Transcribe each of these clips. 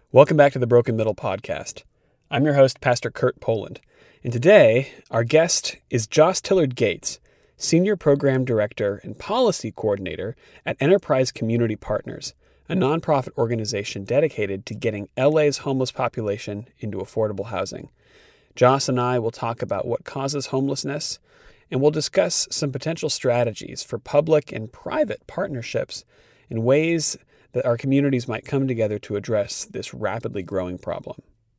Welcome back to the Broken Middle Podcast. I'm your host, Pastor Kurt Poland, and today our guest is Joss Tillard Gates, Senior Program Director and Policy Coordinator at Enterprise Community Partners, a nonprofit organization dedicated to getting LA's homeless population into affordable housing. Joss and I will talk about what causes homelessness, and we'll discuss some potential strategies for public and private partnerships in ways that our communities might come together to address this rapidly growing problem.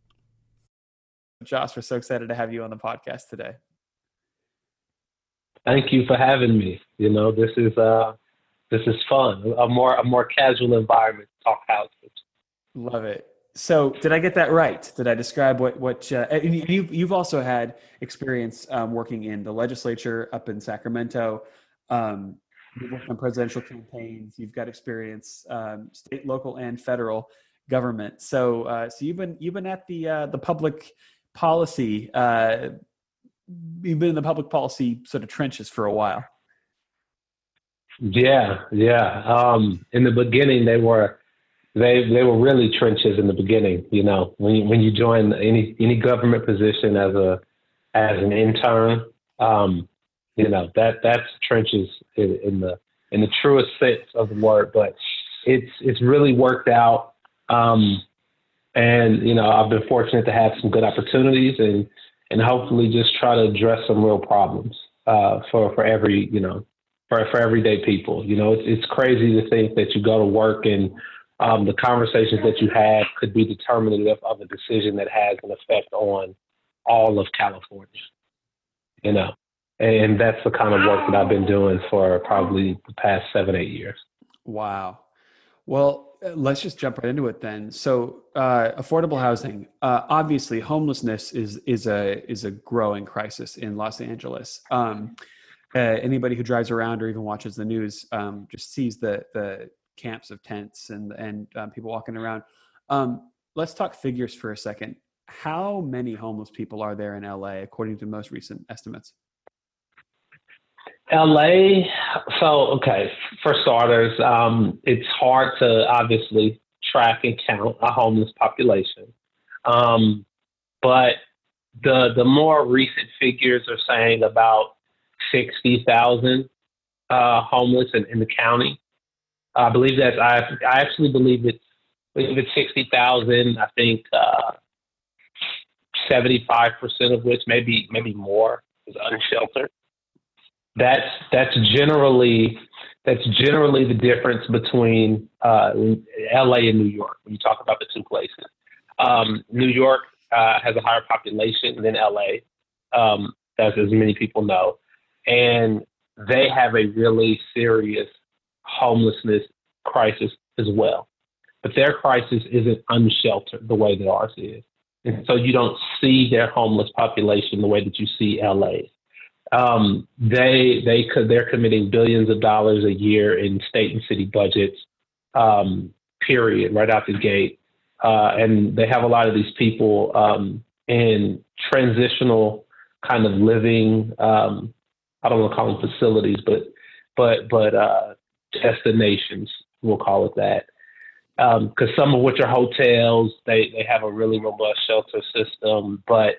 Joss, we're so excited to have you on the podcast today. Thank you for having me. This is fun. A more casual environment to talk houses. Love it. So, did I get that right? Did I describe what you've also had experience working in the legislature up in Sacramento? You've worked on presidential campaigns. You've got experience, state, local, and federal government. So you've been at the public policy. You've been in the public policy sort of trenches for a while. Yeah. In the beginning, they were really trenches. In the beginning, when you join any government position as an intern. That's trenches in the truest sense of the word, but it's really worked out. And I've been fortunate to have some good opportunities and hopefully just try to address some real problems for everyday people. It's crazy to think that you go to work and the conversations that you have could be determinative of a decision that has an effect on all of California. And that's the kind of work that I've been doing for probably the past 7-8 years. Wow. Well, let's just jump right into it then. So, affordable housing. Obviously, homelessness is a growing crisis in Los Angeles. Anybody who drives around or even watches the news just sees the camps of tents and people walking around. Let's talk figures for a second. How many homeless people are there in LA, according to most recent estimates? LA, for starters, it's hard to obviously track and count a homeless population. But the more recent figures are saying about 60,000 homeless in the county. I believe I actually believe it's 60,000. I think 75% of which, maybe more, is unsheltered. That's generally the difference between LA and New York when you talk about the two places. New York has a higher population than LA, as many people know, and they have a really serious homelessness crisis as well. But their crisis isn't unsheltered the way that ours is, and so you don't see their homeless population the way that you see LA. They're committing billions of dollars a year in state and city budgets, period, right out the gate. And they have a lot of these people in transitional kind of living. I don't want to call them facilities, but destinations, we'll call it that. Because some of which are hotels, they have a really robust shelter system, but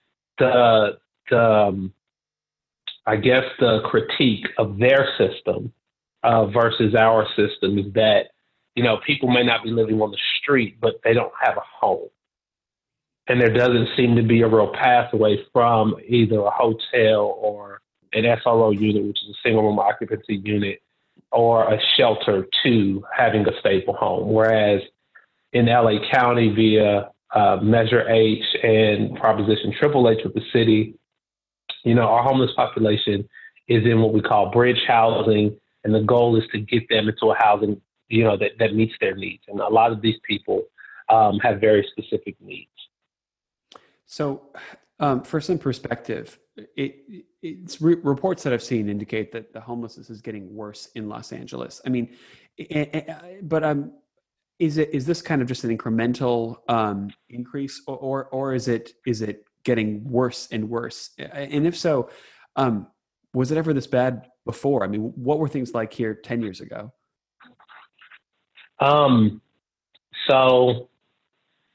I guess the critique of their system versus our system is that, people may not be living on the street, but they don't have a home. And there doesn't seem to be a real pathway from either a hotel or an SRO unit, which is a single room occupancy unit, or a shelter to having a stable home. Whereas in LA County via Measure H and Proposition Triple H with the city, our homeless population is in what we call bridge housing, and the goal is to get them into a housing, that meets their needs. And a lot of these people have very specific needs. So, for some perspective, reports that I've seen indicate that the homelessness is getting worse in Los Angeles. I mean, but is this kind of just an incremental increase, or is it getting worse and worse? And if so, was it ever this bad before? I mean, what were things like here 10 years ago? So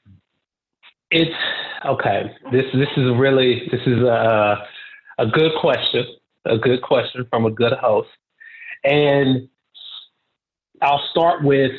It's okay. This is a good question, a good question from a good host, and I'll start with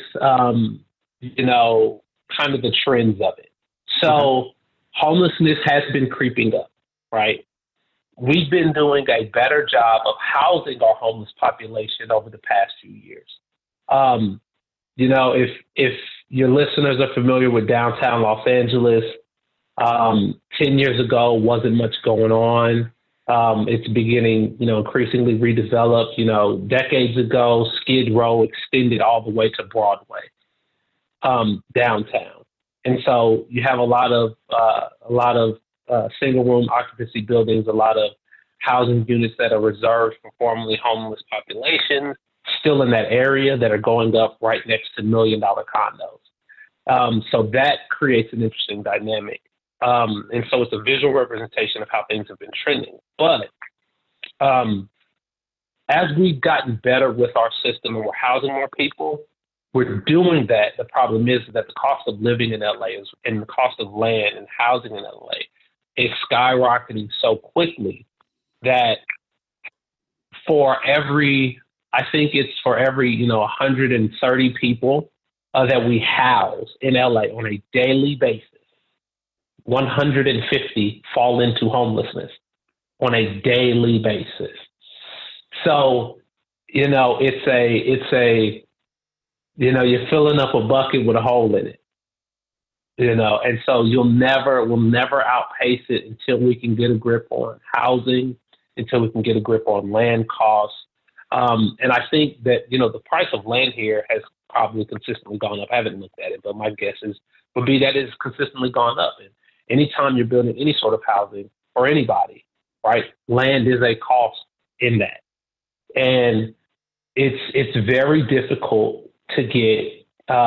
kind of the trends of it. Okay. So homelessness has been creeping up, right? We've been doing a better job of housing our homeless population over the past few years. Um, if your listeners are familiar with downtown Los Angeles, 10 years ago wasn't much going on. It's beginning, increasingly redeveloped. Decades ago, Skid Row extended all the way to Broadway, downtown, and so you have a lot of single room occupancy buildings, a lot of housing units that are reserved for formerly homeless populations still in that area that are going up right next to $1 million condos. So that creates an interesting dynamic. And so it's a visual representation of how things have been trending. But as we've gotten better with our system and we're housing more people, we're doing that. The problem is that the cost of living in LA and the cost of land and housing in LA is skyrocketing so quickly that I think it's for every 130 people that we house in LA on a daily basis, 150 fall into homelessness on a daily basis. So, you're filling up a bucket with a hole in it, and so we'll never outpace it until we can get a grip on housing, until we can get a grip on land costs. And I think that, the price of land here has probably consistently gone up. I haven't looked at it, but my guess would be that it's consistently gone up. And anytime you're building any sort of housing for anybody, right, land is a cost in that. And it's very difficult to get,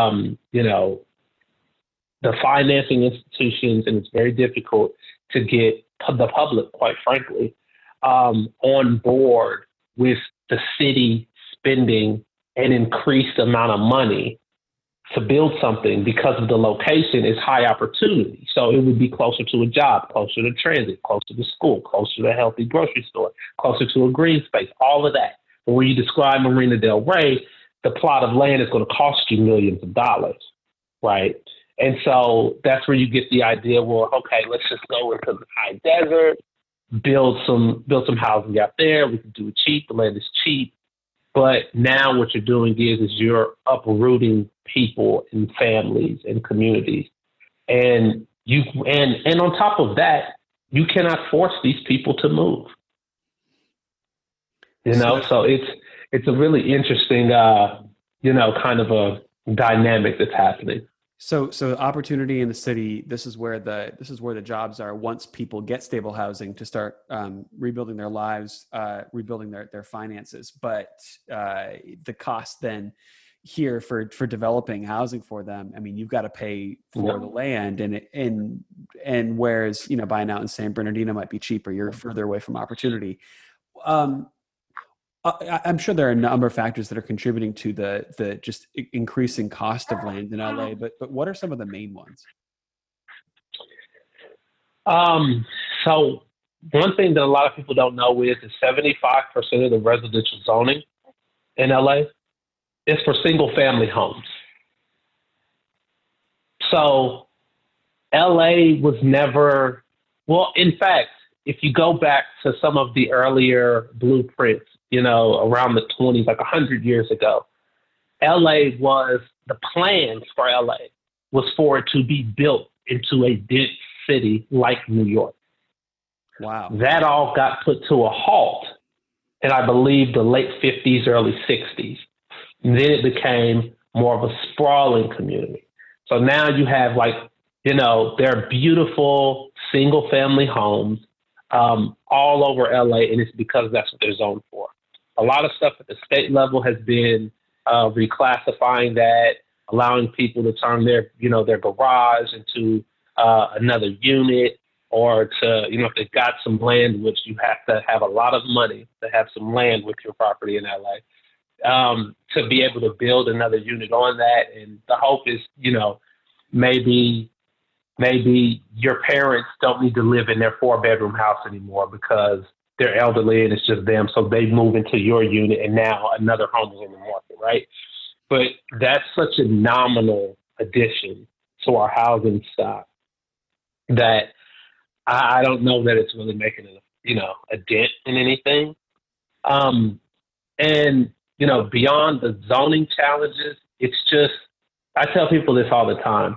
the financing institutions, and it's very difficult to get the public, quite frankly, on board with the city spending an increased amount of money to build something because of the location is high opportunity. So it would be closer to a job, closer to transit, closer to school, closer to a healthy grocery store, closer to a green space, all of that. But when you describe Marina Del Rey, the plot of land is going to cost you millions of dollars, right? And so that's where you get the idea, well, okay, let's just go into the high desert, build some housing out there. We can do it cheap. The land is cheap. But now what you're doing is you're uprooting people and families and communities. And and on top of that, you cannot force these people to move. So it's a really interesting kind of a dynamic that's happening. So opportunity in the city. This is where the jobs are. Once people get stable housing to start rebuilding their lives, rebuilding their finances. But the cost then here for developing housing for them. I mean, you've got to pay for the land, and whereas buying out in San Bernardino might be cheaper. You're further away from opportunity. I'm sure there are a number of factors that are contributing to the just increasing cost of land in LA, but what are some of the main ones? So one thing that a lot of people don't know is that 75% of the residential zoning in LA is for single family homes. So LA was never, well, in fact, if you go back to some of the earlier blueprints, around the 20s, like 100 years ago, the plans for LA was for it to be built into a dense city like New York. Wow. That all got put to a halt in, I believe, the late 50s, early 60s. And then it became more of a sprawling community. So now you have there are beautiful single family homes all over LA, and it's because that's what they're zoned for. A lot of stuff at the state level has been reclassifying that, allowing people to turn their garage into another unit, or to, if they've got some land, which you have to have a lot of money to have some land with your property in LA, to be able to build another unit on that. And the hope is, maybe maybe your parents don't need to live in their 4-bedroom house anymore because they're elderly and it's just them. So they move into your unit and now another home is in the market, right? But that's such a nominal addition to our housing stock that I don't know that it's really making a dent in anything. And, beyond the zoning challenges, it's just, I tell people this all the time.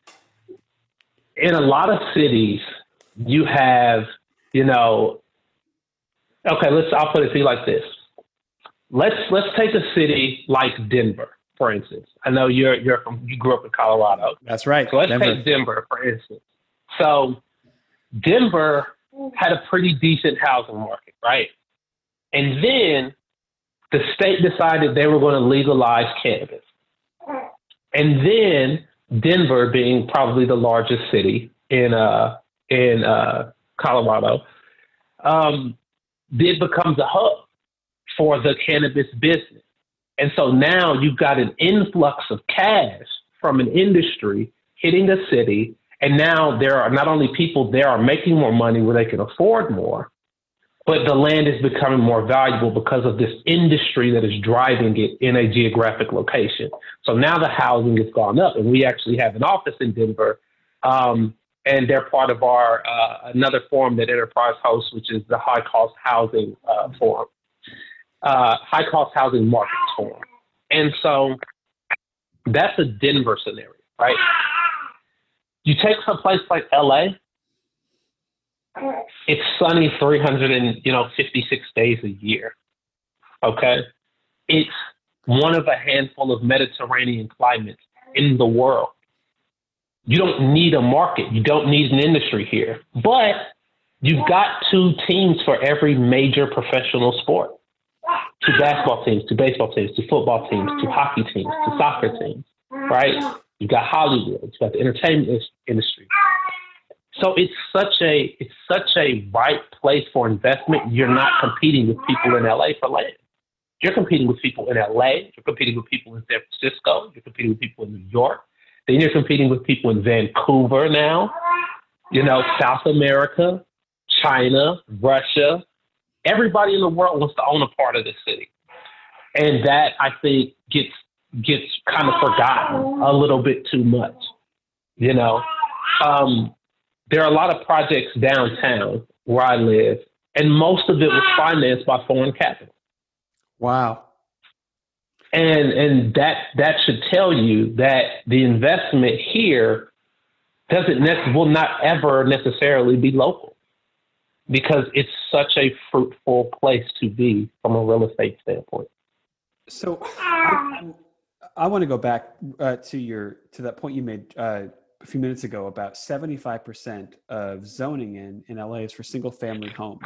In a lot of cities, you have, I'll put it to you like this. Let's take a city like Denver, for instance. I know you grew up in Colorado. That's right. So let's take Denver, for instance. So Denver had a pretty decent housing market, right? And then the state decided they were going to legalize cannabis. And then Denver, being probably the largest city in Colorado, did become the hub for the cannabis business. And so now you've got an influx of cash from an industry hitting the city. And now there are not only people there are making more money where they can afford more, but the land is becoming more valuable because of this industry that is driving it in a geographic location. So now the housing has gone up, and we actually have an office in Denver, and they're part of our another forum that Enterprise hosts, which is the High Cost Housing Forum, High Cost Housing Markets Forum. And so that's a Denver scenario, right? You take some place like LA, it's sunny 356 days a year. Okay. It's one of a handful of Mediterranean climates in the world. You don't need a market. You don't need an industry here, but you've got 2 teams for every major professional sport. 2 basketball teams, 2 baseball teams, 2 football teams, 2 hockey teams, 2 soccer teams, right? You've got Hollywood, you've got the entertainment industry. So it's such a right place for investment. You're not competing with people in LA for land. You're competing with people in LA. You're competing with people in San Francisco. You're competing with people in New York. Then you're competing with people in Vancouver now, South America, China, Russia. Everybody in the world wants to own a part of the city. And that, I think, gets kind of forgotten a little bit too much, There are a lot of projects downtown where I live, and most of it was financed by foreign capital. Wow. And that should tell you that the investment here will not ever necessarily be local, because it's such a fruitful place to be from a real estate standpoint. So I want to go back to that point you made a few minutes ago about 75% of zoning in LA is for single family homes.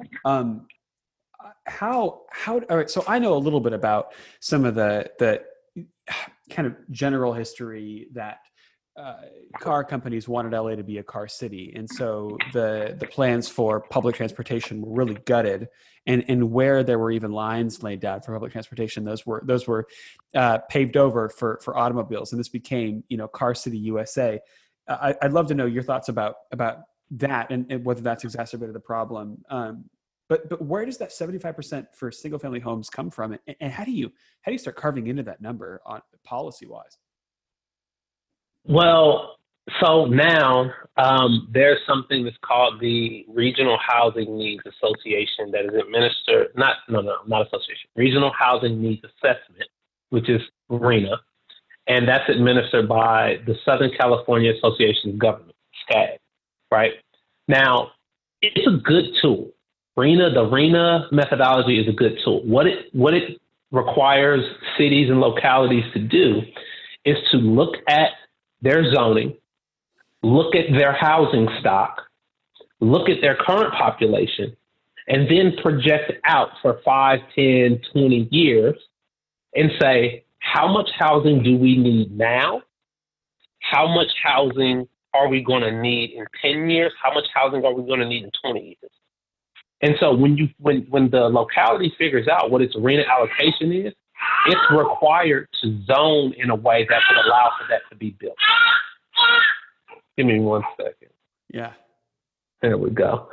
All right, so I know a little bit about some of the kind of general history that car companies wanted LA to be a car city. And so the plans for public transportation were really gutted, and where there were even lines laid down for public transportation, those were paved over for automobiles. And this became, Car City USA. I'd love to know your thoughts about that and whether that's exacerbated the problem. But where does that 75% for single family homes come from? And how do you start carving into that number on policy wise? Well, so now there's something that's called the Regional Housing Needs Association that is administered, not association, Regional Housing Needs Assessment, which is RHNA, and that's administered by the Southern California Association of Government, SCAG, right? Now, it's a good tool. The RHNA methodology is a good tool. What it requires cities and localities to do is to look at their zoning, look at their housing stock, look at their current population, and then project out for 5, 10, 20 years and say, how much housing do we need now? How much housing are we going to need in 10 years? How much housing are we going to need in 20 years? And so when the locality figures out what its RHNA allocation is, it's required to zone in a way that would allow for that to be built. Give me 1 second. Yeah. There we go.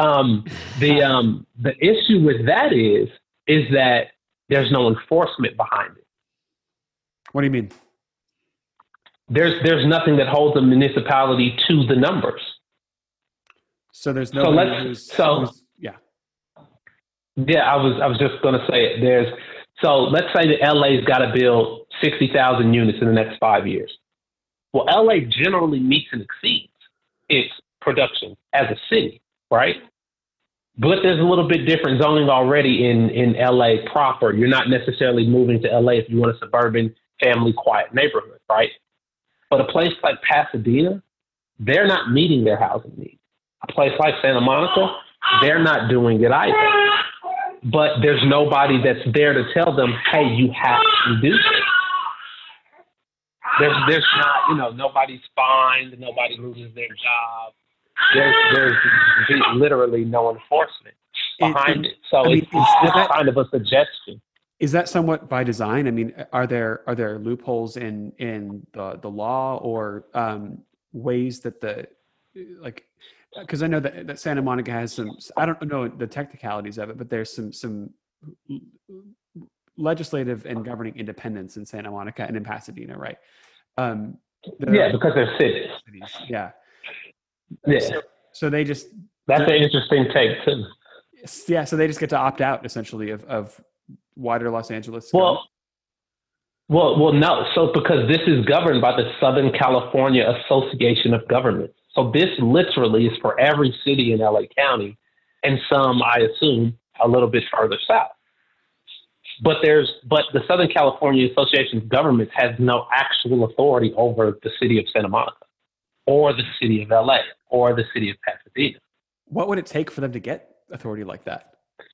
The issue with that is that there's no enforcement behind it. What do you mean? There's nothing that holds a municipality to the numbers. So there's nobody who's yeah. Yeah, I was just going to say it. So let's say that LA's got to build 60,000 units in the next 5 years. Well, LA generally meets and exceeds its production as a city, right? But there's a little bit different zoning already in LA proper. You're not necessarily moving to LA if you want a suburban, family, quiet neighborhood, right? But a place like Pasadena, they're not meeting their housing needs. A place like Santa Monica, they're not doing it either. But there's nobody that's there to tell them, hey, you have to do this. There's not, nobody's fined, nobody loses their job. There's literally no enforcement behind it. So it's just kind of a suggestion. Is that somewhat by design? I mean, are there loopholes in the law or ways that because I know that Santa Monica has some, I don't know the technicalities of it, but there's some legislative and governing independence in Santa Monica and in Pasadena, right? Because they're cities. Yeah. Yeah. So they just, that's an interesting take too. Yeah. So they just get to opt out essentially of wider Los Angeles. Well, no. So because this is governed by the Southern California Association of Governments. So this literally is for every city in LA County and some, I assume, a little bit further south. But the Southern California Association of Governments has no actual authority over the city of Santa Monica or the city of LA or the city of Pasadena. What would it take for them to get authority like that?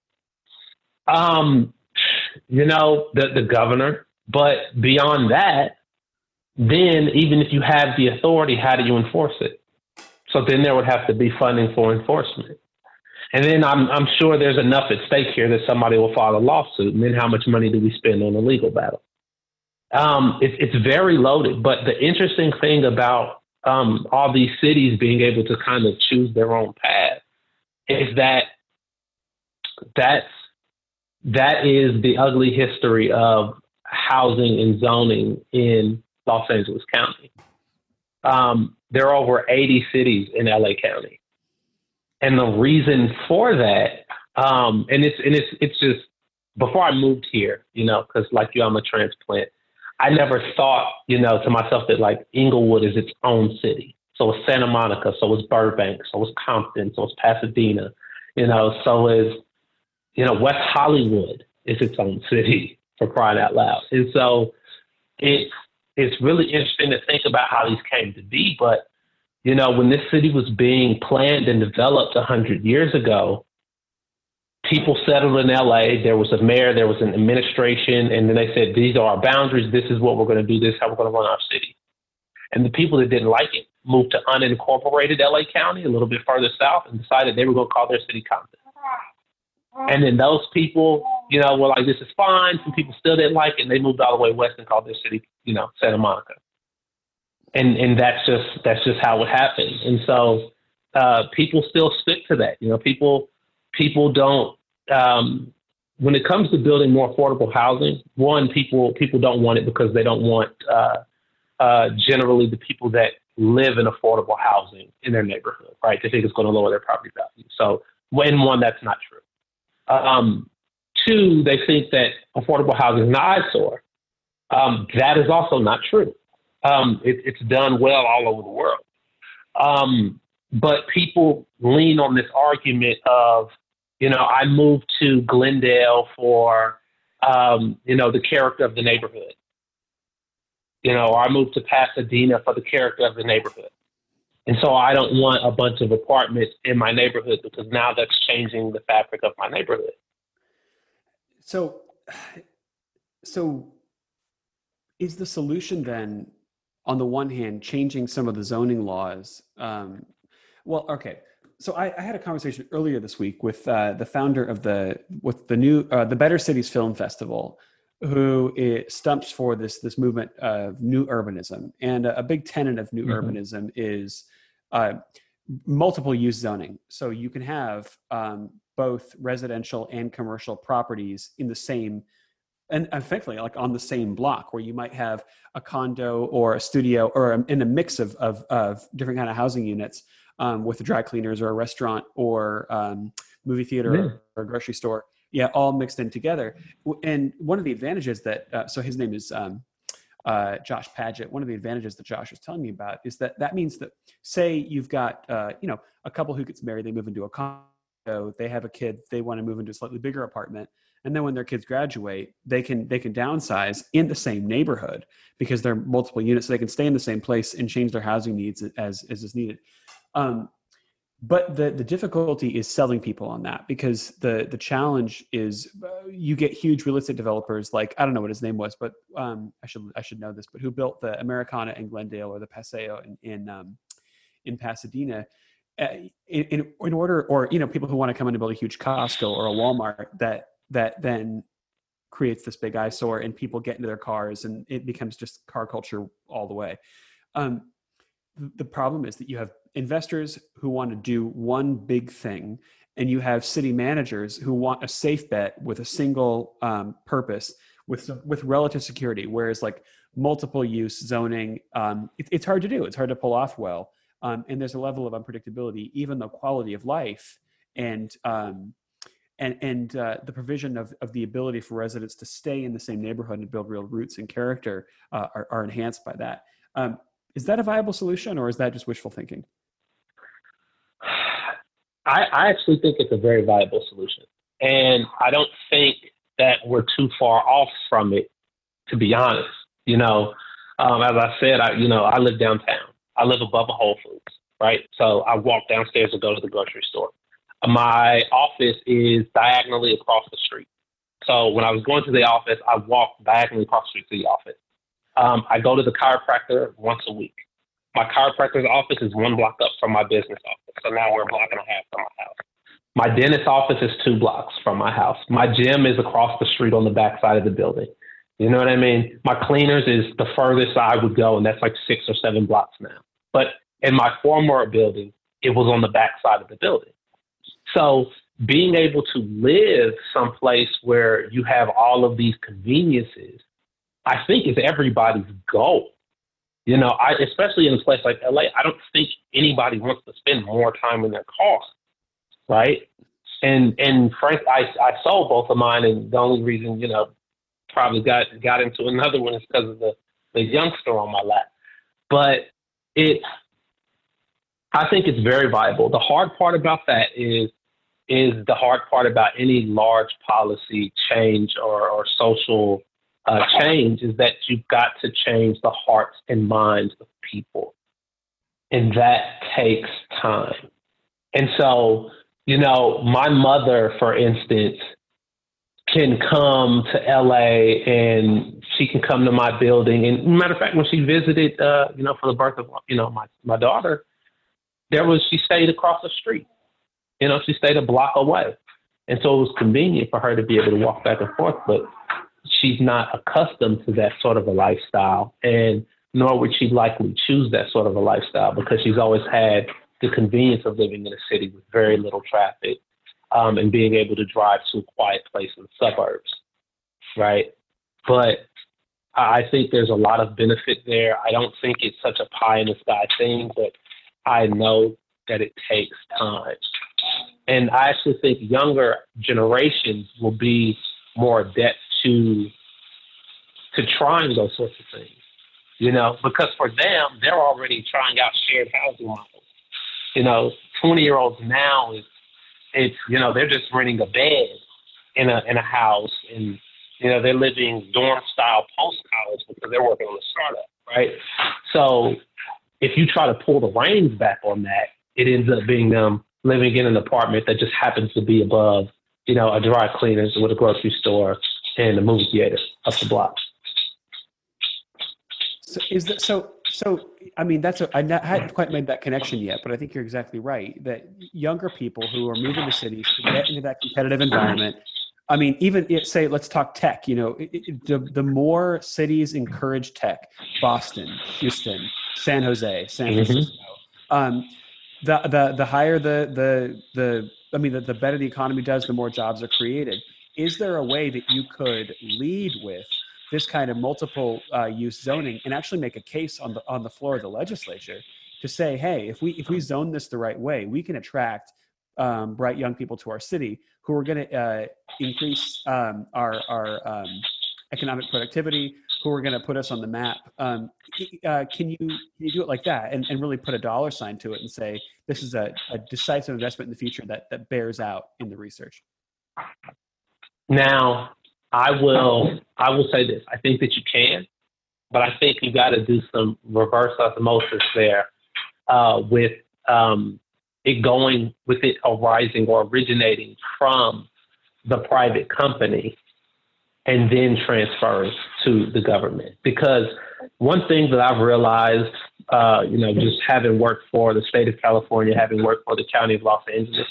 The governor. But beyond that, then even if you have the authority, how do you enforce it? So then there would have to be funding for enforcement. And then I'm sure there's enough at stake here that somebody will file a lawsuit. And then how much money do we spend on a legal battle? It's very loaded. But the interesting thing about all these cities being able to kind of choose their own path is that is the ugly history of housing and zoning in Los Angeles County. There are over 80 cities in LA County. And the reason for that, and it's just, before I moved here, because like you, I'm a transplant, I never thought, to myself that like Inglewood is its own city. So it's Santa Monica, so it's Burbank, so it's Compton, so it's Pasadena, so is, West Hollywood is its own city, for crying out loud. And so it's really interesting to think about how these came to be. But, when this city was being planned and developed 100 years ago, people settled in LA. There was a mayor, there was an administration, and then they said, these are our boundaries. This is what we're going to do. This is how we're going to run our city. And the people that didn't like it moved to unincorporated LA County, a little bit further south, and decided they were going to call their city Compton. And then those people, were like, this is fine. Some people still didn't like it, and they moved all the way west and called their city, Santa Monica. And that's just how it happened. And so people still stick to that. People don't, when it comes to building more affordable housing, one, people don't want it because they don't want generally the people that live in affordable housing in their neighborhood, right? They think it's going to lower their property value. So, one, that's not true. Two, they think that affordable housing is an eyesore. That is also not true. It's done well all over the world. But people lean on this argument of, I moved to Glendale for, the character of the neighborhood. Or I moved to Pasadena for the character of the neighborhood. And so I don't want a bunch of apartments in my neighborhood because now that's changing the fabric of my neighborhood. So is the solution then, on the one hand, changing some of the zoning laws? So I had a conversation earlier this week with the founder of the Better Cities Film Festival, who stumps for this movement of new urbanism. And a big tenet of new urbanism is multiple use zoning. So you can have both residential and commercial properties in the same, and effectively like on the same block, where you might have a condo or a studio or in a mix of different kind of housing units with a dry cleaners or a restaurant or movie theater or a grocery store. Yeah, all mixed in together. And one of the advantages that, so his name is Josh Padgett. One of the advantages that Josh was telling me about is that means that, say you've got, a couple who gets married, they move into a condo, they have a kid, they want to move into a slightly bigger apartment. And then when their kids graduate, they can downsize in the same neighborhood because they're multiple units. So they can stay in the same place and change their housing needs as is needed. But the difficulty is selling people on that, because the challenge is you get huge real estate developers like, I don't know what his name was, but I should know this, but who built the Americana in Glendale or the Paseo in Pasadena, in order, or people who want to come in and build a huge Costco or a Walmart that then creates this big eyesore and people get into their cars and it becomes just car culture all the way. The problem is that you have investors who want to do one big thing, and you have city managers who want a safe bet with a single purpose with relative security. Whereas like multiple use zoning, it's hard to do. It's hard to pull off well. And there's a level of unpredictability, even though quality of life and the provision of the ability for residents to stay in the same neighborhood and build real roots and character are enhanced by that. Is that a viable solution, or is that just wishful thinking? I actually think it's a very viable solution. And I don't think that we're too far off from it, to be honest. As I said, I live downtown. I live above a Whole Foods, right? So I walk downstairs to go to the grocery store. My office is diagonally across the street. So when I was going to the office, I walked diagonally across the street to the office. I go to the chiropractor once a week. My chiropractor's office is 1 block up from my business office. So now we're a block and a half from my house. My dentist office is 2 blocks from my house. My gym is across the street on the back side of the building. You know what I mean? My cleaners is the furthest I would go, and that's like 6 or 7 blocks now. But in my former building, it was on the back side of the building. So being able to live someplace where you have all of these conveniences, I think is everybody's goal. Especially in a place like LA, I don't think anybody wants to spend more time in their car, right? And frankly, I sold both of mine, and the only reason, probably got into another one is because of the youngster on my lap. But I think it's very viable. The hard part about that is the hard part about any large policy change or social change, is that you've got to change the hearts and minds of people. And that takes time. And so, my mother, for instance, can come to LA and she can come to my building. And matter of fact, when she visited, for the birth of, my daughter, she stayed across the street. She stayed a block away. And so it was convenient for her to be able to walk back and forth, but she's not accustomed to that sort of a lifestyle, and nor would she likely choose that sort of a lifestyle, because she's always had the convenience of living in a city with very little traffic, and being able to drive to a quiet place in the suburbs, right? But I think there's a lot of benefit there. I don't think it's such a pie in the sky thing, but I know that it takes time. And I actually think younger generations will be more adept to trying those sorts of things, because for them, they're already trying out shared housing models. 20-year-olds now they're just renting a bed in a house, and they're living dorm style post college because they're working on a startup, right? So if you try to pull the reins back on that, it ends up being them living in an apartment that just happens to be above, a dry cleaners with a grocery store and a movie theater up the block. So is that so? I mean, I hadn't quite made that connection yet, but I think you're exactly right that younger people who are moving to cities to get into that competitive environment I mean, say, let's talk tech. The more cities encourage tech, Boston, Houston, San Jose, San Francisco, the higher the better the economy does, the more jobs are created. Is there a way that you could lead with this kind of multiple use zoning and actually make a case on the floor of the legislature to say, hey, if we zone this the right way, we can attract bright young people to our city who are going to increase our economic productivity, who are going to put us on the map. Can you do it like that and really put a dollar sign to it and say this is a decisive investment in the future that bears out in the research? Now, I will say this. I think that you can, but I think you got to do some reverse osmosis there with it arising or originating from the private company and then transfers to the government. Because one thing that I've realized, just having worked for the state of California, having worked for the county of Los Angeles,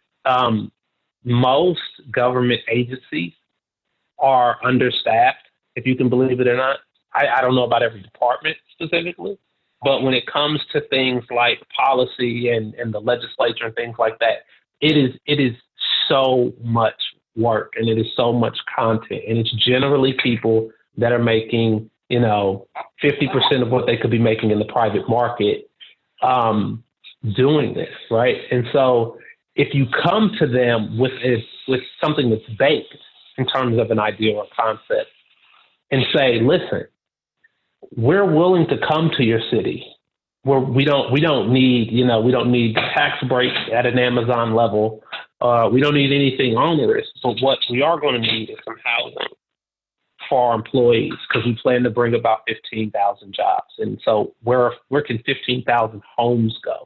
most government agencies are understaffed, if you can believe it or not. I don't know about every department specifically, but when it comes to things like policy and the legislature and things like that, it is so much work and it is so much content. And it's generally people that are making, 50% of what they could be making in the private market doing this, right? And so if you come to them with something that's baked in terms of an idea or concept and say, listen, we're willing to come to your city where we don't need tax breaks at an Amazon level. We don't need anything onerous, but what we are going to need is some housing for our employees because we plan to bring about 15,000 jobs. And so where can 15,000 homes go?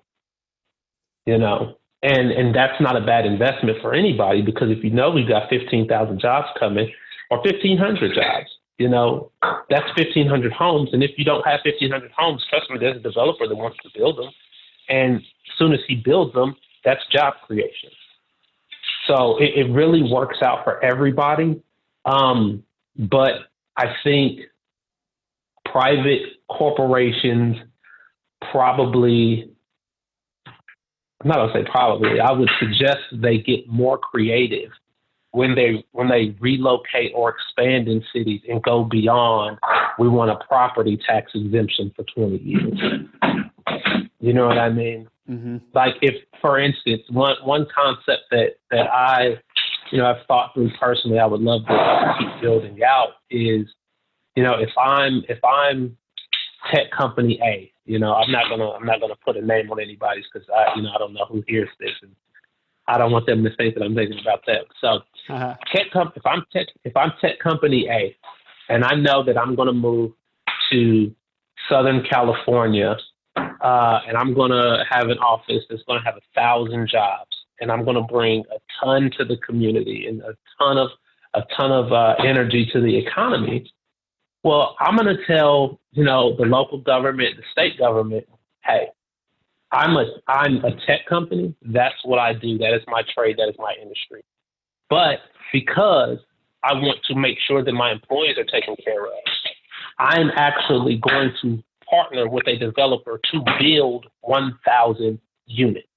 And that's not a bad investment for anybody because if we've got 15,000 jobs coming or 1,500 jobs, that's 1,500 homes. And if you don't have 1,500 homes, trust me, there's a developer that wants to build them. And as soon as he builds them, that's job creation. So it really works out for everybody. But I think private corporations probably, I'm not going to say probably, I would suggest they get more creative when they relocate or expand in cities and go beyond, we want a property tax exemption for 20 years. You know what I mean? Mm-hmm. Like if, for instance, one concept that I've thought through personally, I would love to keep building out is, if I'm tech company A, I'm not gonna put a name on anybody's because I don't know who hears this and I don't want them to think that I'm thinking about them. So if I'm tech company A and I know that I'm going to move to Southern California and I'm going to have an office that's going to have 1,000 jobs and I'm going to bring a ton to the community and a ton of energy to the economy. Well, I'm going to tell, the local government, the state government, hey, I'm a tech company. That's what I do. That is my trade. That is my industry. But because I want to make sure that my employees are taken care of, I'm actually going to partner with a developer to build 1,000 units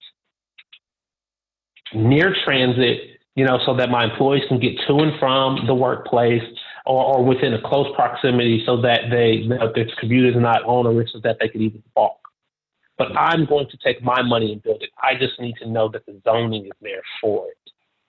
near transit, so that my employees can get to and from the workplace or within a close proximity so that their commute is not onerous so that they can even walk. But I'm going to take my money and build it. I just need to know that the zoning is there for it.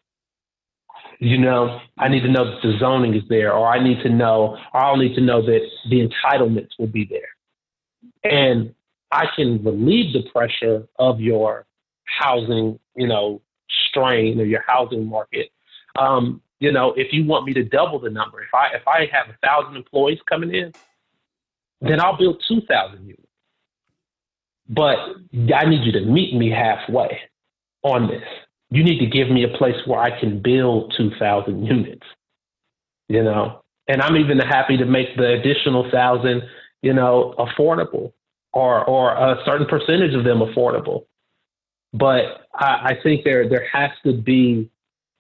I need to know that the zoning is there, or I'll need to know that the entitlements will be there. And I can relieve the pressure of your housing, strain or your housing market. If you want me to double the number, if I have 1,000 employees coming in, then I'll build 2,000 units. But I need you to meet me halfway on this. You need to give me a place where I can build 2,000 units, and I'm even happy to make the additional 1,000, affordable or a certain percentage of them affordable. But I think there has to be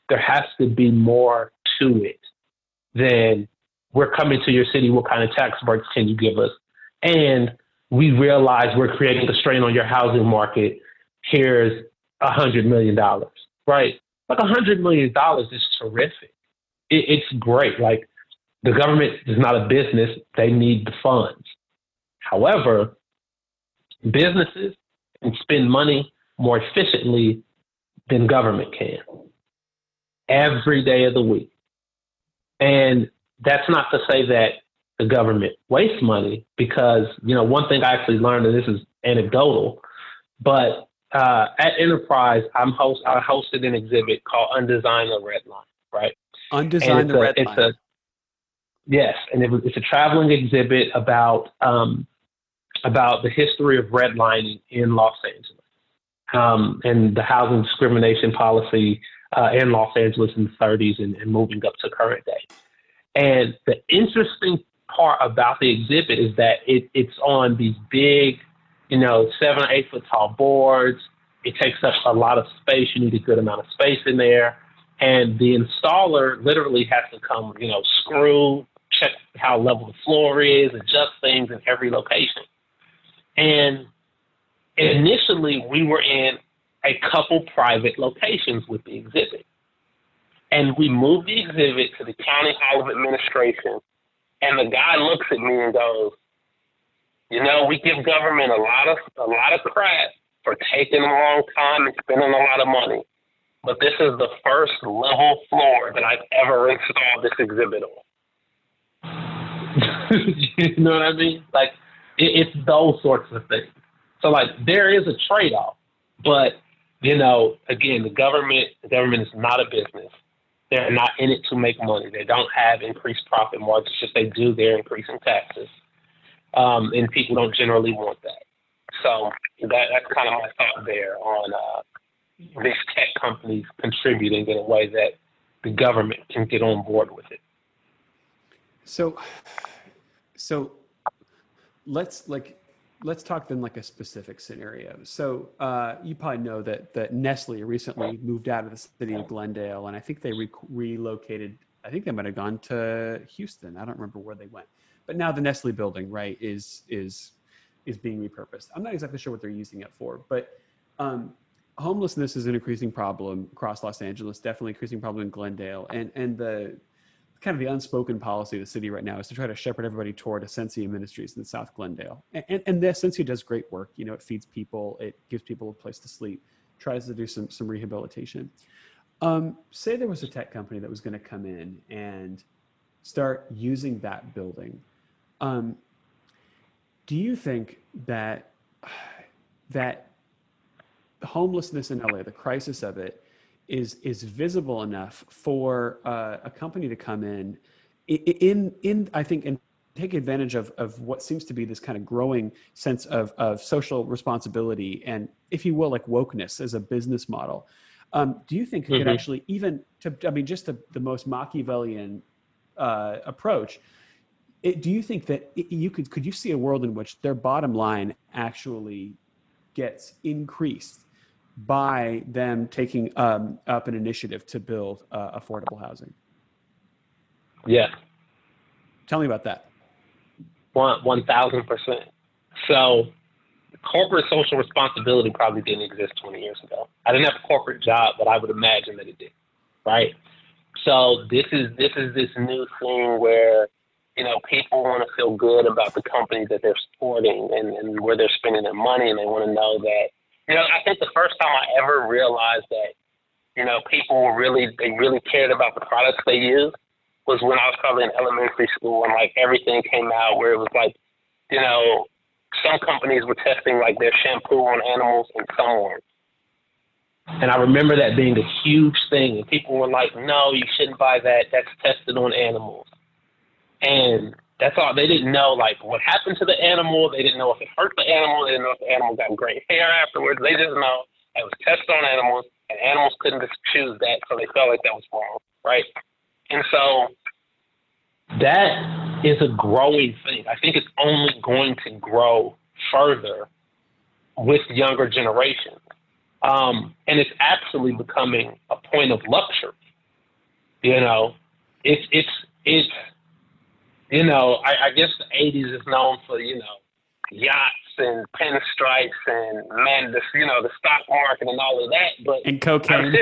there has to be more to it than we're coming to your city. What kind of tax breaks can you give us? And we realize we're creating a strain on your housing market. Here's $100 million, right? Like $100 million is terrific. It's great. Like, the government is not a business. They need the funds. However, businesses can spend money more efficiently than government can every day of the week. And that's not to say that the government wastes money, because, one thing I actually learned, and this is anecdotal, but at Enterprise, I hosted an exhibit called Undesign the Red Line, right? Undesign the Red Line. Yes, and it's a traveling exhibit about the history of redlining in Los Angeles, and the housing discrimination policy in Los Angeles in the 30s and moving up to current day. And the interesting part about the exhibit is that it's on these big, 7 or 8 foot tall boards. It takes up a lot of space. You need a good amount of space in there. And the installer literally has to come, screw, check how level the floor is, adjust things in every location. And initially, we were in a couple private locations with the exhibit. And we moved the exhibit to the County Hall of Administration. And the guy looks at me and goes, we give government a lot of crap for taking a long time and spending a lot of money. But this is the first level floor that I've ever installed this exhibit on. You know what I mean? Like, it's those sorts of things. So, like, there is a trade-off. But, again, the government is not a business. They're not in it to make money. They don't have increased profit margins. Just they do, they're increasing taxes. And people don't generally want that. So that's kind of my thought there on these tech companies contributing in a way that the government can get on board with it. So let's talk then like a specific scenario. So you probably know that Nestle recently moved out of the city of Glendale, and I think they relocated. I think they might have gone to Houston. I don't remember where they went. But now the Nestle building, right, is being repurposed. I'm not exactly sure what they're using it for, but homelessness is an increasing problem across Los Angeles, definitely increasing problem in Glendale. And the kind of the unspoken policy of the city right now is to try to shepherd everybody toward Ascensia Ministries in South Glendale. And the Ascensia does great work. It feeds people, it gives people a place to sleep, tries to do some rehabilitation. Say there was a tech company that was going to come in and start using that building. Do you think that homelessness in LA, the crisis of it, is visible enough for a company to come in I think, and take advantage of what seems to be this kind of growing sense of social responsibility and, if you will, like wokeness as a business model? Do you think it could actually, even just the most Machiavellian approach, do you think that could you see a world in which their bottom line actually gets increased by them taking up an initiative to build affordable housing? Yeah. Tell me about that. 1,000%. So corporate social responsibility probably didn't exist 20 years ago. I didn't have a corporate job, but I would imagine that it did, right? So this is this new thing where, people want to feel good about the company that they're supporting and where they're spending their money, and they want to know that, I think the first time I ever realized that, people really cared about the products they use was when I was probably in elementary school, and like everything came out where it was like, some companies were testing like their shampoo on animals and some weren't. And I remember that being a huge thing, and people were like, no, you shouldn't buy that. That's tested on animals. And that's all. They didn't know, like, what happened to the animal. They didn't know if it hurt the animal. They didn't know if the animal got gray hair afterwards. They just know it was tested on animals, and animals couldn't just choose that, so they felt like that was wrong, right? And so that is a growing thing. I think it's only going to grow further with younger generations. And it's absolutely becoming a point of luxury. You know, it's you know, I guess the '80s is known for, you know, yachts and pinstripes and man, the stock market and all of that. But And cocaine.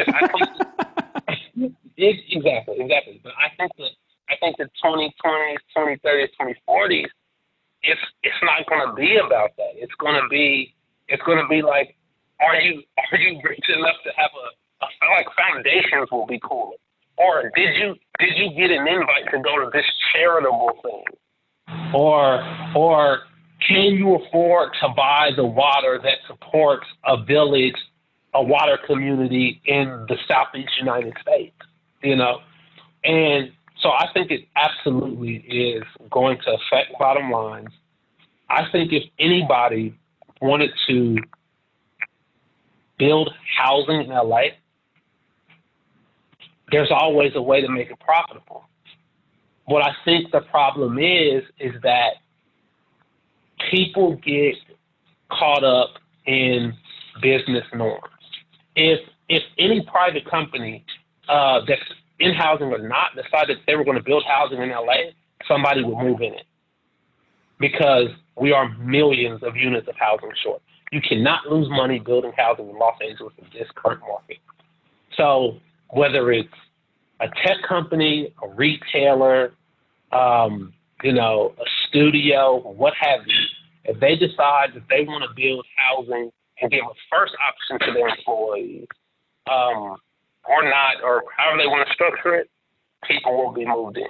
Exactly. But I think the 2020s, 2030s, 2040s, it's not going to be about that. It's going to be like, are you rich enough to have like foundations will be cool, or did you get an invite to go to this charitable thing, or can you afford to buy the water that supports a village, a water community in the Southeast United States? You know, and so I think it absolutely is going to affect bottom lines. I think if anybody wanted to build housing in LA, there's always a way to make it profitable. What I think the problem is that people get caught up in business norms. If any private company that's in housing or not decided they were going to build housing in LA, somebody would move in it, because we are millions of units of housing short. You cannot lose money building housing in Los Angeles in this current market. So whether it's a tech company, a retailer, a studio, what have you, if they decide that they want to build housing and give a first option to their employees, or not, or however they want to structure it, people will be moved in.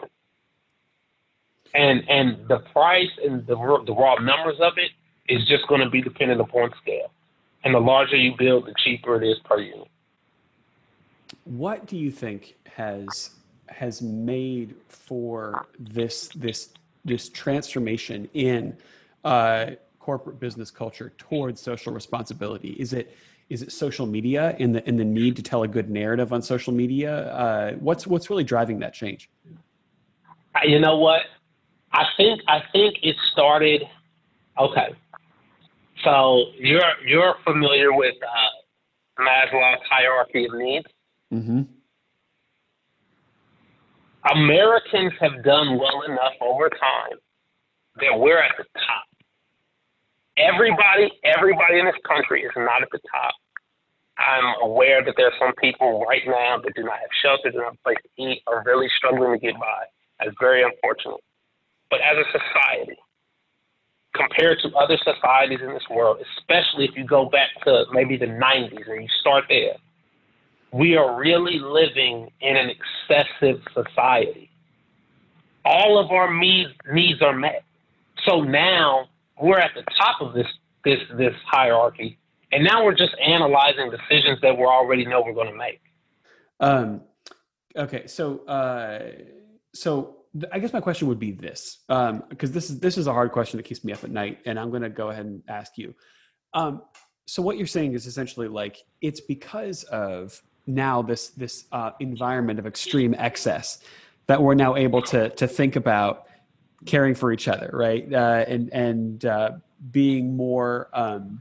And the price and the raw numbers of it is just going to be dependent upon scale. And the larger you build, the cheaper it is per unit. What do you think has made for this transformation in corporate business culture towards social responsibility? Is it social media and the need to tell a good narrative on social media? What's really driving that change? You know what? I think it started. Okay, so you're familiar with Maslow's hierarchy of needs. Mm-hmm. Americans have done well enough over time that we're at the top. Everybody in this country is not at the top. I'm aware that there are some people right now that do not have shelter, do not have a place to eat, are really struggling to get by. That's very unfortunate. But as a society, compared to other societies in this world, especially if you go back to maybe the 90s and you start there, we are really living in an excessive society. All of our needs are met. So now we're at the top of this hierarchy, and now we're just analyzing decisions that we already know we're going to make. Okay, so I guess my question would be this, because this is a hard question that keeps me up at night, and I'm going to go ahead and ask you. So what you're saying is essentially like it's because of now this environment of extreme excess that we're now able to think about caring for each other, right? And being more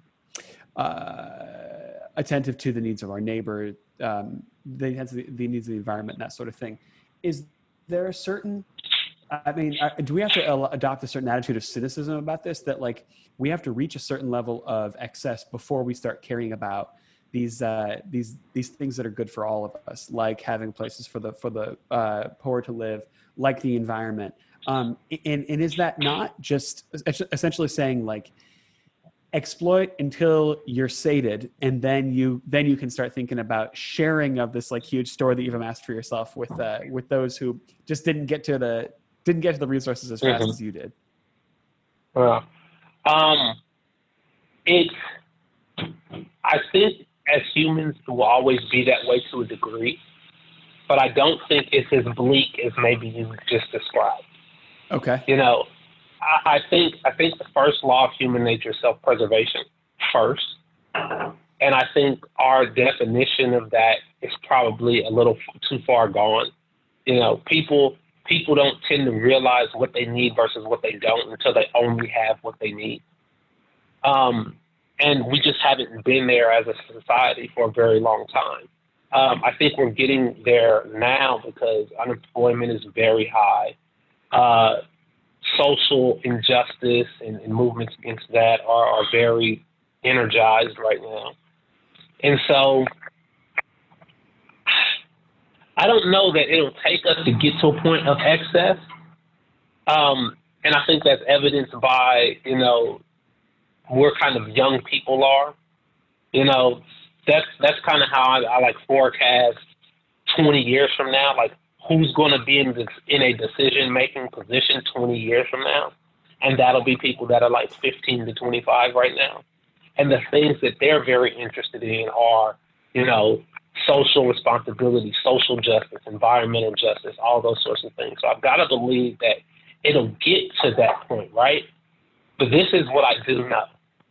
attentive to the needs of our neighbor, the needs of the environment, and that sort of thing. Is there a certain, do we have to adopt a certain attitude of cynicism about this, that like we have to reach a certain level of excess before we start caring about these things that are good for all of us, like having places for the poor to live, like the environment, and is that not just essentially saying like exploit until you're sated, and then you can start thinking about sharing of this like huge store that you've amassed for yourself with those who just didn't get to the resources as fast as you did? Well, I think as humans it will always be that way to a degree, but I don't think it's as bleak as maybe you just described. Okay. I think the first law of human nature is self-preservation first, and I think our definition of that is probably a little too far gone. People don't tend to realize what they need versus what they don't until they only have what they need. And we just haven't been there as a society for a very long time. I think we're getting there now because unemployment is very high. Social injustice and movements against that are very energized right now. And so I don't know that it'll take us to get to a point of excess. And I think that's evidenced by, where kind of young people are. That's kind of how I like forecast 20 years from now, like who's going to be in a decision-making position 20 years from now. And that'll be people that are like 15 to 25 right now. And the things that they're very interested in are, social responsibility, social justice, environmental justice, all those sorts of things. So I've got to believe that it'll get to that point, right? But this is what I do know.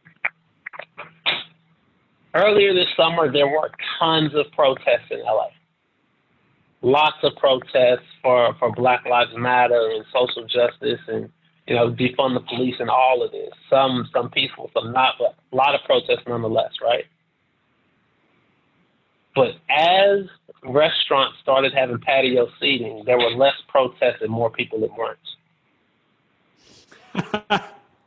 Earlier this summer, there were tons of protests in LA. Lots of protests for Black Lives Matter and social justice and, defund the police and all of this. Some peaceful, some not, but a lot of protests nonetheless, right? But as restaurants started having patio seating, there were less protests and more people at brunch.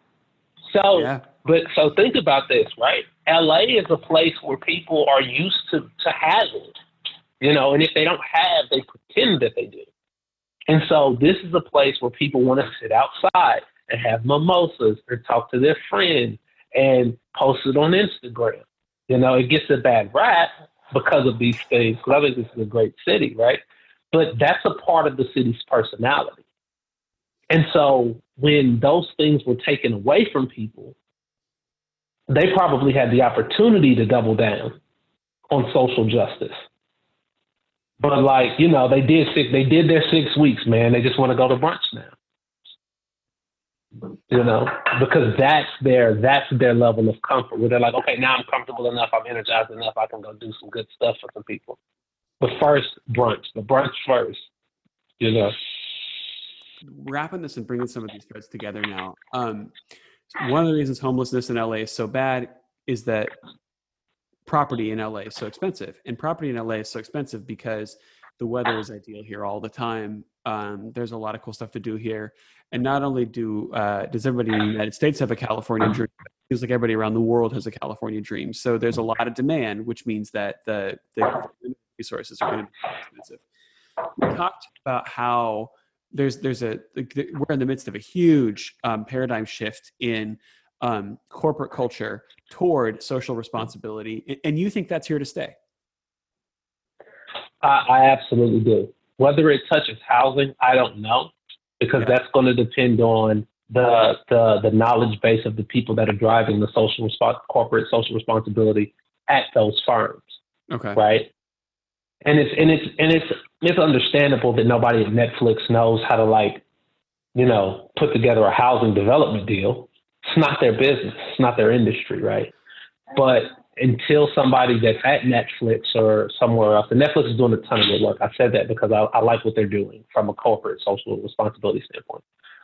So think about this, right? LA is a place where people are used to having, and if they don't have, they pretend that they do. And so this is a place where people want to sit outside and have mimosas or talk to their friends and post it on Instagram. It gets a bad rap because of these things, because I think this is a great city, right? But that's a part of the city's personality. And so when those things were taken away from people, they probably had the opportunity to double down on social justice. But they did their 6 weeks, man. They just want to go to brunch now. Because that's their level of comfort where they're like, okay, now I'm comfortable enough, I'm energized enough, I can go do some good stuff for some people. But first, brunch. The brunch first, Wrapping this and bringing some of these threads together now. One of the reasons homelessness in LA is so bad is that property in LA is so expensive. And property in LA is so expensive because the weather is ideal here all the time. There's a lot of cool stuff to do here. And not only does everybody in the United States have a California dream, it feels like everybody around the world has a California dream. So there's a lot of demand, which means that the resources are going to be expensive. We talked about how we're in the midst of a huge paradigm shift in corporate culture toward social responsibility. And you think that's here to stay? I absolutely do. Whether it touches housing, I don't know, because that's going to depend on the knowledge base of the people that are driving the corporate social responsibility at those firms. Okay. Right. And it's understandable that nobody at Netflix knows how to put together a housing development deal. It's not their business. It's not their industry. Right. But until somebody that's at Netflix or somewhere else, and Netflix is doing a ton of good work. I said that because I like what they're doing from a corporate social responsibility standpoint.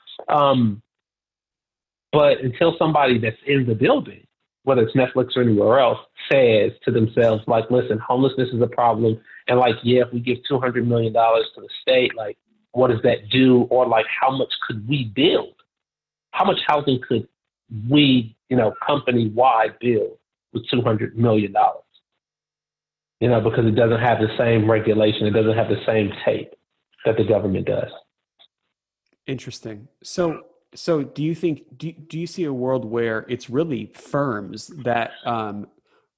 But until somebody that's in the building, whether it's Netflix or anywhere else, says to themselves, listen, homelessness is a problem. And if we give $200 million to the state, what does that do? Or how much could we build? How much housing could we, company-wide build with $200 million? Because it doesn't have the same regulation. It doesn't have the same tape that the government does. Interesting. So do you think, do you see a world where it's really firms that all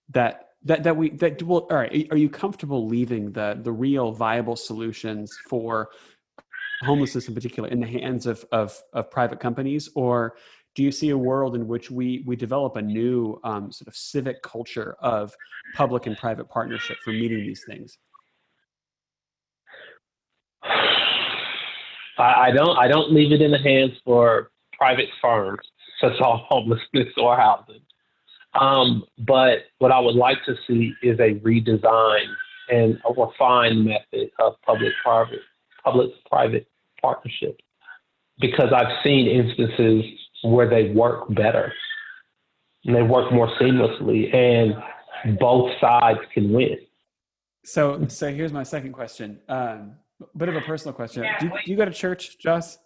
right, are you comfortable leaving the real viable solutions for homelessness in particular in the hands of private companies? Or do you see a world in which we develop a new sort of civic culture of public and private partnership for meeting these things? I don't leave it in the hands for private firms to solve homelessness or housing. But what I would like to see is a redesign and a refined method of public-private partnership, because I've seen instances where they work better and they work more seamlessly and both sides can win. So here's my second question. Bit of a personal question. Do you go to church, Joss?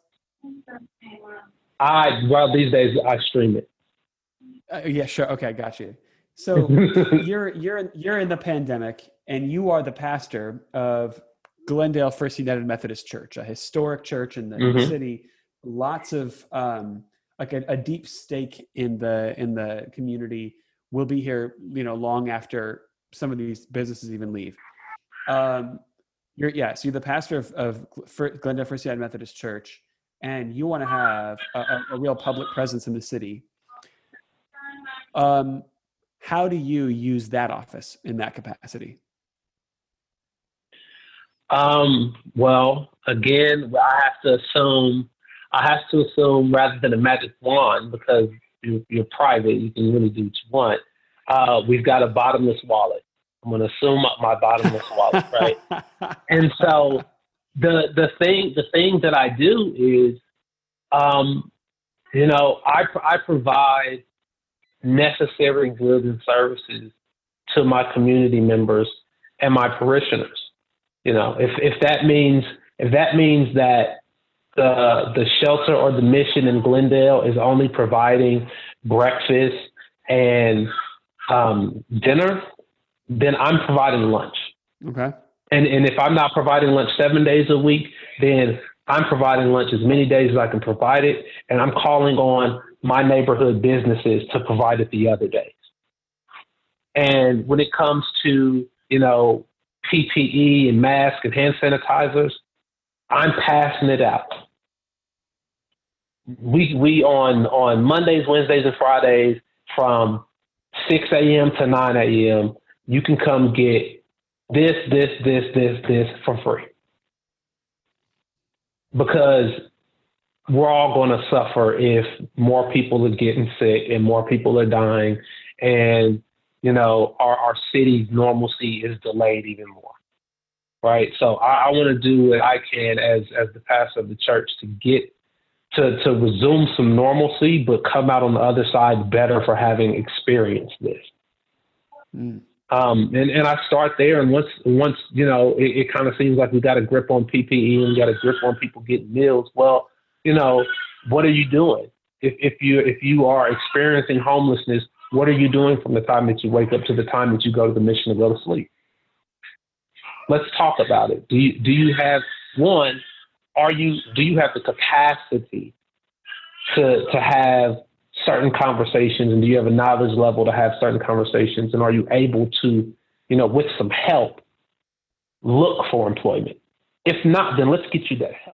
Well, these days I stream it. Yeah, sure. Okay, got you. So you're in the pandemic, and you are the pastor of Glendale First United Methodist Church, a historic church in the city. Lots of like a deep stake in the community. Will be here, long after some of these businesses even leave. So you're the pastor of Glendale First United Methodist Church, and you want to have a real public presence in the city. How do you use that office in that capacity? Well, again, I have to assume rather than a magic wand, because you're private, you can really do what you want. We've got a bottomless wallet. I'm going to assume my bottomless wallet, right? And so the thing that I do is, I provide necessary goods and services to my community members and my parishioners. If that means that the shelter or the mission in Glendale is only providing breakfast and dinner, then I'm providing lunch. Okay. And if I'm not providing lunch 7 days a week, then I'm providing lunch as many days as I can provide it, and I'm calling on my neighborhood businesses to provide it the other days. And when it comes to, PPE and masks and hand sanitizers, I'm passing it out. We on Mondays, Wednesdays, and Fridays from 6 a.m. to 9 a.m., you can come get this for free. Because we're all going to suffer if more people are getting sick and more people are dying, and our city's normalcy is delayed even more, right? So I want to do what I can as the pastor of the church to get to resume some normalcy, but come out on the other side better for having experienced this. And I start there, and once it kind of seems like we got a grip on PPE and we got a grip on people getting meals. Well, what are you doing? If you are experiencing homelessness, what are you doing from the time that you wake up to the time that you go to the mission to go to sleep? Let's talk about it. Do you have one? Do you have the capacity to have certain conversations, and do you have a knowledge level to have certain conversations, and are you able to, with some help, look for employment? If not, then let's get you that help.